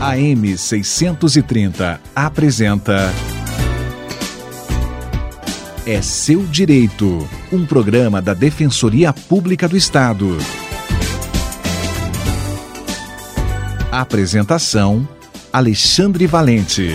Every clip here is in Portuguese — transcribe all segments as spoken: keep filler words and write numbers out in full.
A M seiscentos e trinta apresenta É Seu Direito, um programa da Defensoria Pública do Estado. Apresentação: Alexandre Valente.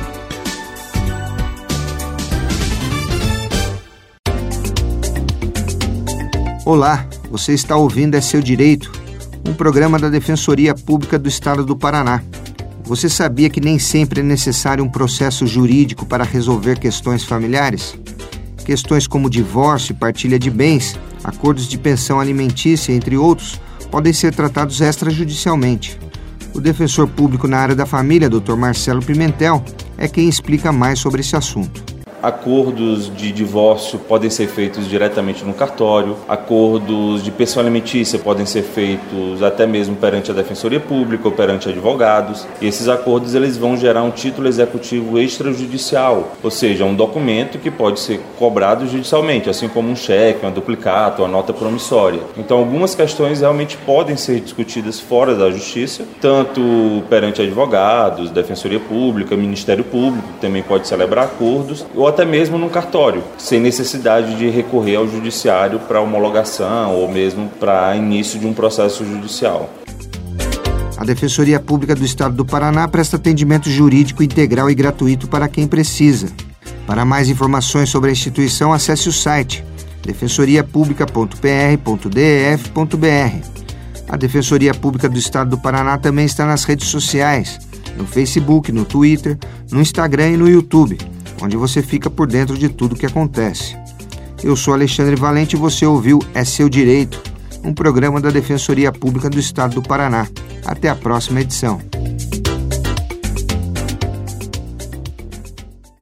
Olá, você está ouvindo É Seu Direito, um programa da Defensoria Pública do Estado do Paraná. Você sabia que nem sempre é necessário um processo jurídico para resolver questões familiares? Questões como divórcio e partilha de bens, acordos de pensão alimentícia, entre outros, podem ser tratados extrajudicialmente. O defensor público na área da família, doutor Marcelo Pimentel, é quem explica mais sobre esse assunto. Acordos de divórcio podem ser feitos diretamente no cartório, acordos de pensão alimentícia podem ser feitos até mesmo perante a Defensoria Pública ou perante advogados, e esses acordos eles vão gerar um título executivo extrajudicial, ou seja, um documento que pode ser cobrado judicialmente, assim como um cheque, uma duplicata, uma nota promissória. Então algumas questões realmente podem ser discutidas fora da Justiça, tanto perante advogados, Defensoria Pública, Ministério Público, que também pode celebrar acordos, ou até mesmo no cartório, sem necessidade de recorrer ao judiciário para homologação ou mesmo para início de um processo judicial. A Defensoria Pública do Estado do Paraná presta atendimento jurídico integral e gratuito para quem precisa. Para mais informações sobre a instituição, acesse o site defensoria pública ponto p r ponto d e f ponto b r. A Defensoria Pública do Estado do Paraná também está nas redes sociais, no Facebook, no Twitter, no Instagram e no YouTube, onde você fica por dentro de tudo o que acontece. Eu sou Alexandre Valente e você ouviu É Seu Direito, um programa da Defensoria Pública do Estado do Paraná. Até a próxima edição.